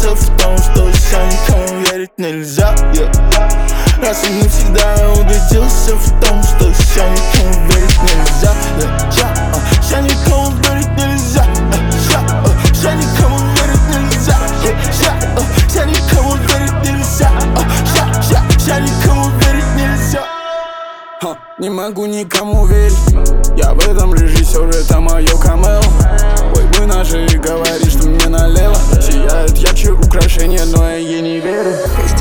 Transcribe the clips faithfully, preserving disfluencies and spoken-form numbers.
убедился в том, что еще никому верить нельзя, yeah. Раз и навсегда я убедился в том, что еще никому верить нельзя, yeah, yeah, uh, еще никому верить нельзя, uh, yeah, uh, еще никому верить нельзя, yeah, yeah, uh, еще никому верить нельзя, uh, yeah, yeah, еще никому верить нельзя. Ха, не могу никому верить, я в этом режиссер, это мое камео. Ой, наши говорит, что мне налево сияет ярче украшения, но я ей не верю.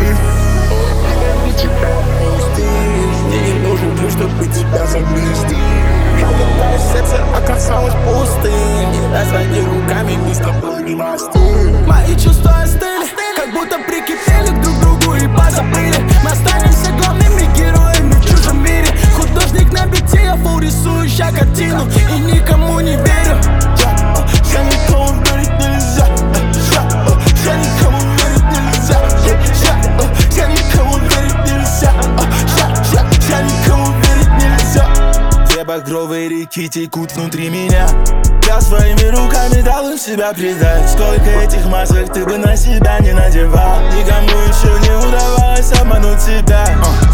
Мне не нужен ключ, чтобы тебя завести. Сердце оказалось пустым, не разводи руками, мы с тобой не мосты. Мои чувства остыли, как будто прикипели к друг другу и позабыли. Мы останемся главными героями в чужом мире. Художник на бите, я фул рисующая картину и никому не верю. Я никому верить нельзя, я никому верить нельзя, я никому верить нельзя, я никому верить нельзя. Две багровые реки текут внутри меня. Я своими руками дал им себя предать. Сколько этих масок ты бы на себя не надевал. Никому еще не удавалось обмануть себя.